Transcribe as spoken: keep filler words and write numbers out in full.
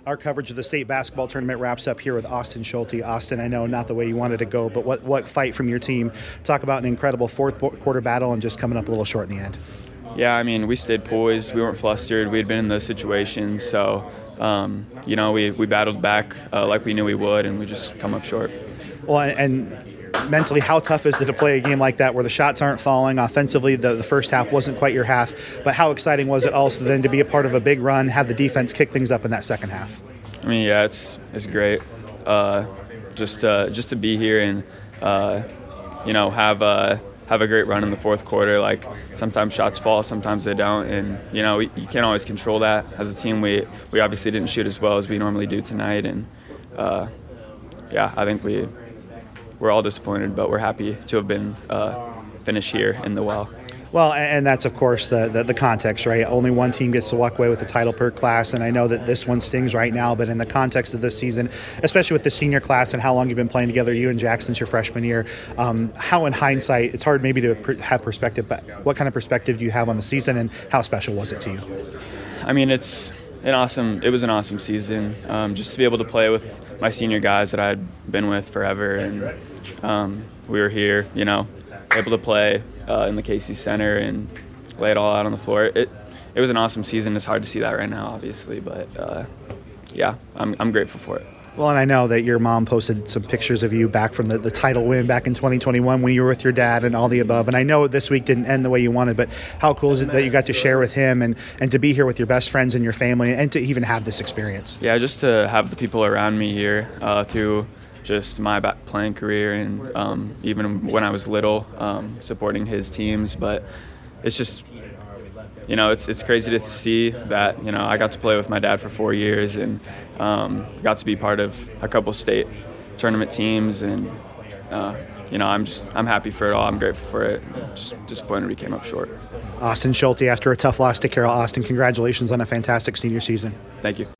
Our coverage of the state basketball tournament wraps up here with Austin Schulte. Austin, I know not the way you wanted to go, but what, what fight from your team. Talk about an incredible fourth quarter battle and just coming up a little short in the end. Yeah, I mean, we stayed poised. We weren't flustered. We had been in those situations. So, um, you know, we, we battled back uh, like we knew we would, and we just come up short. Well, and mentally, how tough is it to play a game like that where the shots aren't falling? Offensively, the, the first half wasn't quite your half, but how exciting was it also then to be a part of a big run, have the defense kick things up in that second half? I mean, yeah, it's it's great. Uh, just uh, just to be here and uh, you know have a have a great run in the fourth quarter. Like sometimes shots fall, sometimes they don't, and you know we, you can't always control that. As a team, we we obviously didn't shoot as well as we normally do tonight, and uh, yeah, I think we. We're all disappointed, but we're happy to have been uh, finished here in the well. Well, and that's, of course, the, the the context, right? Only one team gets to walk away with the title per class, and I know that this one stings right now, but in the context of this season, especially with the senior class and how long you've been playing together, you and Jack since your freshman year, um, how in hindsight, it's hard maybe to per- have perspective, but what kind of perspective do you have on the season, and how special was it to you? I mean, it's an awesome, it was an awesome season. Um, just to be able to play with my senior guys that I'd been with forever, and um, we were here, you know, able to play uh, in the Casey Center and lay it all out on the floor. It it was an awesome season. It's hard to see that right now, obviously, but uh, yeah, I'm I'm grateful for it. Well, and I know that your mom posted some pictures of you back from the, the title win back in twenty twenty-one when you were with your dad and all the above. And I know this week didn't end the way you wanted, but how cool is it that you got to share with him and, and to be here with your best friends and your family and to even have this experience? Yeah, just to have the people around me here uh, through just my playing career and um, even when I was little, um, supporting his teams. But it's just, you know, it's it's crazy to see that, you know, I got to play with my dad for four years and um, got to be part of a couple state tournament teams. And, uh, you know, I'm just I'm happy for it all. I'm grateful for it. I'm just disappointed we came up short. Austin Schulte, after a tough loss to Carroll. Austin, congratulations on a fantastic senior season. Thank you.